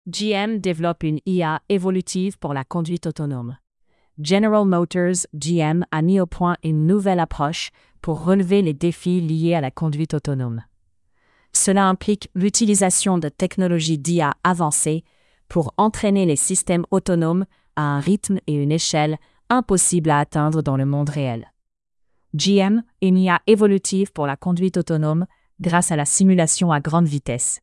GM développe une IA évolutive pour la conduite autonome. General Motors, GM, a mis au point une nouvelle approche pour relever les défis liés à la conduite autonome. Cela implique l'utilisation de technologies d'IA avancées pour entraîner les systèmes autonomes à un rythme et une échelle impossibles à atteindre dans le monde réel. GM, une IA évolutive pour la conduite autonome grâce à la simulation à grande vitesse.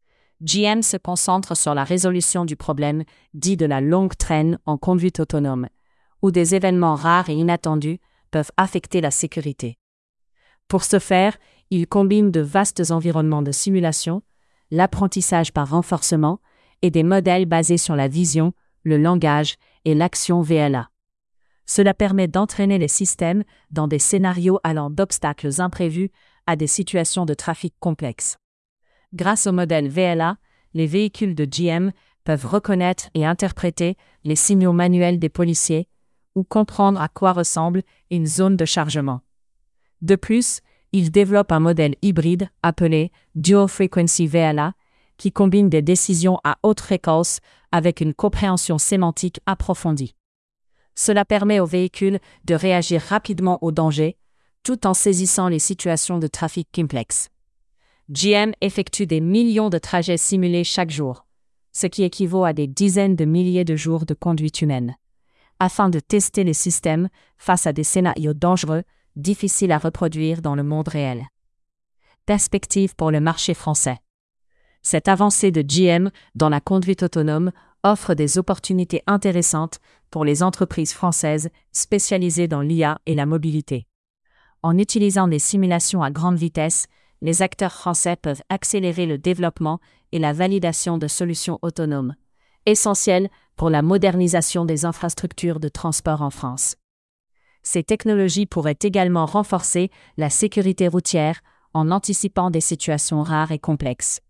GM se concentre sur la résolution du problème dit de la longue traîne en conduite autonome, où des événements rares et inattendus peuvent affecter la sécurité. Pour ce faire, il combine de vastes environnements de simulation, l'apprentissage par renforcement et des modèles basés sur la vision, le langage et l'action VLA. Cela permet d'entraîner les systèmes dans des scénarios allant d'obstacles imprévus à des situations de trafic complexes. Grâce au modèle VLA, les véhicules de GM peuvent reconnaître et interpréter les signaux manuels des policiers ou comprendre à quoi ressemble une zone de chargement. De plus, il développe un modèle hybride appelé Dual Frequency VLA qui combine des décisions à haute fréquence avec une compréhension sémantique approfondie. Cela permet aux véhicules de réagir rapidement aux dangers, tout en saisissant les situations de trafic complexes. GM effectue des millions de trajets simulés chaque jour, ce qui équivaut à des dizaines de milliers de jours de conduite humaine, afin de tester les systèmes face à des scénarios dangereux, difficiles à reproduire dans le monde réel. Perspective pour le marché français. Cette avancée de GM dans la conduite autonome offre des opportunités intéressantes pour les entreprises françaises spécialisées dans l'IA et la mobilité. En utilisant des simulations à grande vitesse, les acteurs français peuvent accélérer le développement et la validation de solutions autonomes, essentielles pour la modernisation des infrastructures de transport en France. Ces technologies pourraient également renforcer la sécurité routière en anticipant des situations rares et complexes.